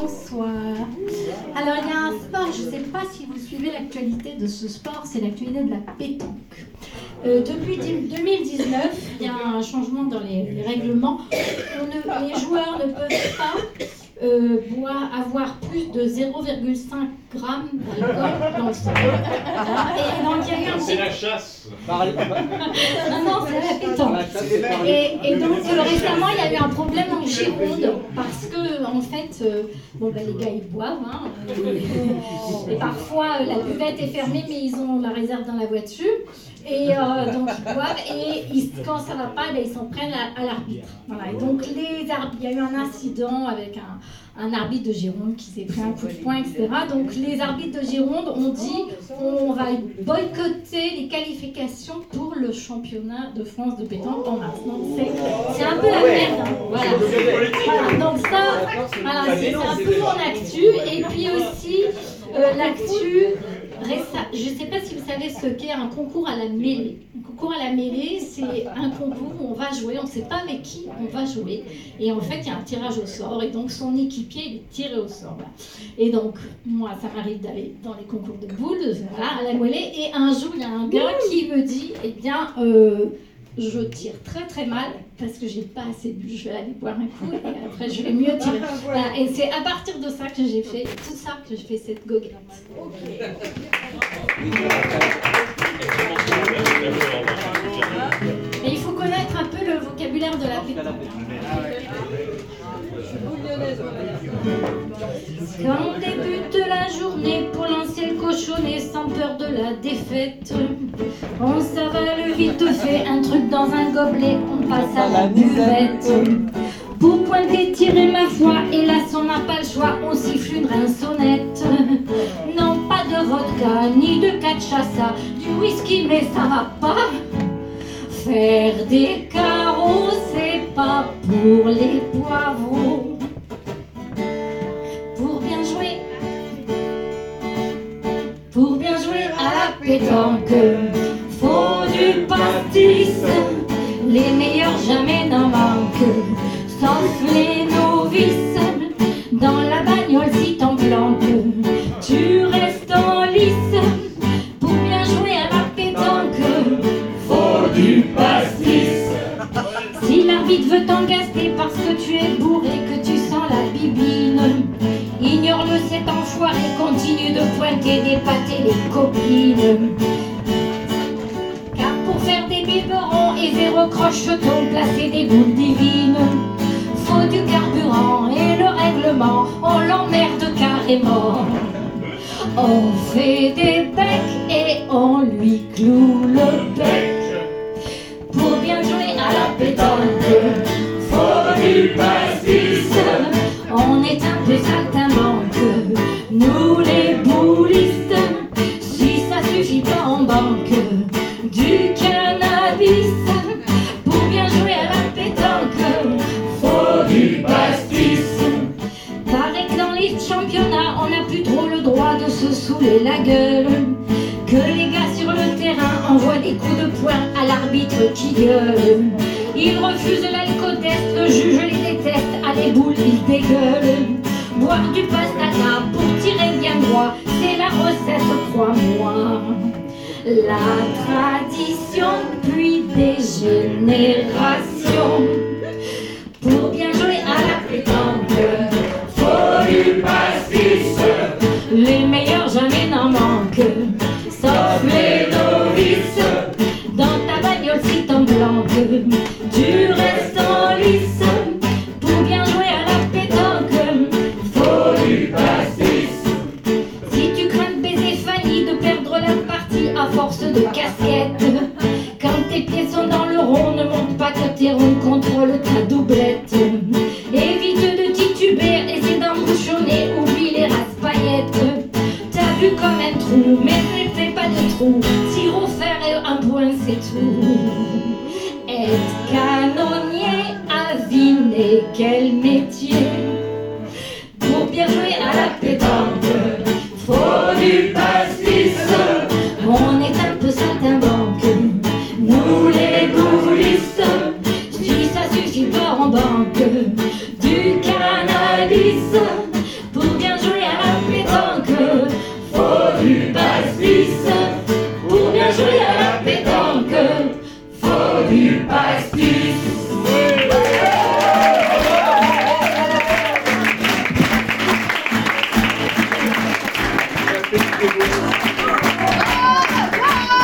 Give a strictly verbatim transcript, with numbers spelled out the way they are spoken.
Bonsoir. Alors, il y a un sport, je ne sais pas si vous suivez l'actualité de ce sport, c'est l'actualité de la pétanque. Euh, depuis deux mille dix-neuf, il y a un changement dans les, les règlements. On ne, les joueurs ne peuvent pas euh, boire, avoir plus de zéro virgule cinq grammes d'alcool dans le sang. Et donc, il y a eu un petit... C'est la chasse. Non, non, c'est la pétanque. Et, et donc, euh, récemment, il y a eu un problème en Gironde parce que, en fait, euh, bon, ben, les gars, ils boivent. Hein, et, et parfois, euh, la buvette est fermée, mais ils ont la réserve dans la voiture. Et euh, donc, ils boivent. Et ils, quand ça ne va pas, ben, ils s'en prennent à, à l'arbitre. Voilà. Et donc, les arbitres, il y a eu un incident avec un, un arbitre de Gironde qui s'est pris un coup de poing, et cetera. Donc, les arbitres de Gironde ont dit on va boycotter les qualifications pour le championnat de France de pétanque en mars. Donc c'est un peu la merde. Hein. Voilà. Voilà. Donc ça, voilà, c'est un peu mon actu. Et puis aussi euh, l'actu, je ne sais pas si vous savez ce qu'est un concours à la mêlée. Un concours à la mêlée, c'est un concours où on va jouer, on ne sait pas avec qui on va jouer. Et en fait, il y a un tirage au sort. Et donc son équipier, il est tiré au sort. Là. Et donc, moi, ça m'arrive d'aller dans les concours de boules, voilà, à la mêlée. Et un jour, il y a un gars qui me dit, eh bien, euh, je tire très très mal parce que j'ai pas assez bu, je vais aller boire un coup et après je vais mieux tirer. Voilà. Et c'est à partir de ça que j'ai fait tout ça, que je fais cette goguette. Okay. Et il faut connaître un peu le vocabulaire de la pétanque. Quand on débute la journée pour lancer le cochonnet sans peur de la défaite, on s'avale vite fait un truc dans un gobelet, on passe à la buvette. Pour pointer, tirer ma foi, hélas on n'a pas le choix, on siffle une rinsonnette. Non, pas de vodka, ni de cachaça, du whisky mais ça va pas. Faire des carreaux, c'est pas pour les poivrons. Pour bien jouer, pour bien jouer à la pétanque, faut du pastis, les meilleurs jamais n'en manquent. Sauf les novices, dans la bagnole si t'en planques, tu restes en lice. Pour bien jouer à la pétanque, faut du pastis. Si l'arbitre veut t'engaster parce que tu es bourré, que tu sens la bibine, ignore-le cet enfoiré, continue de pointer, d'épater les copines. Car pour faire des biberons et zéro crocheton, placer des boules divines, faut du carburant et le règlement, on l'emmerde carrément. On fait des becs et on lui cloue le bec. Pour bien jouer à la pétanque, faut du pastis. On est un peu saltimbanque, nous les boulistes. Si ça suffit pas en banque, du cannabis. Pour bien jouer à la pétanque, faut du pastis. Paraît que dans les championnats, on n'a plus trop le droit de se saouler la gueule. Que les gars sur le terrain envoient des coups de poing à l'arbitre qui gueule. Ils refusent l'alcotest, le juge les déteste, à les boules ils dégueulent. Boire du pastana pour tirer bien droit, c'est la recette, crois-moi. La tradition puis des générations. Pour bien jouer à la pétanque, faut du pastis. Les meilleurs jamais n'en manquent, sauf les novices. Dans ta bagnole si t'en planques, tu restes en lice. Pour bien jouer à la pétanque, faut du pastis. Si tu crains de baiser Fanny, de perdre la partie à force de casquette, quand tes pieds sont dans le rond, ne monte pas que tes ronds contrôlent ta doublette. Évite de tituber, essaie d'embouchonner, oublie les rasse-paillettes. T'as vu comme un trou, mais ne fais pas de trou. Tire au fer et un point c'est tout. Être canonnier, aviner, quel métier. Pour bien jouer à